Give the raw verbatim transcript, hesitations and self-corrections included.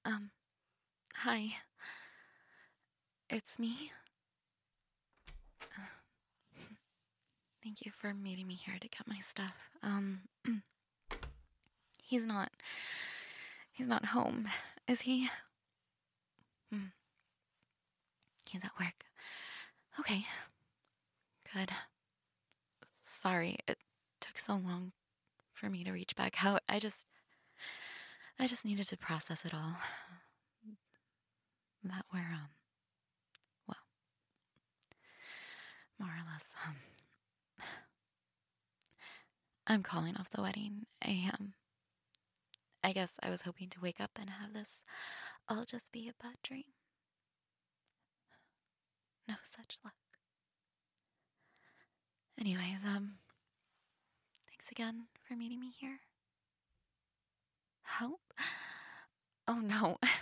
Um, Hi, it's me. Thank you for meeting me here to get my stuff. Um, he's not, he's not home, is he? Hmm, he's at work. Okay, good. Sorry, it took so long for me to reach back out. I just, I just needed to process it all. That we're, um, well, more or less, um, I'm calling off the wedding. I, um, I guess I was hoping to wake up and have this all just be a bad dream. No such luck. Anyways, um, thanks again for meeting me here. Help? Oh no.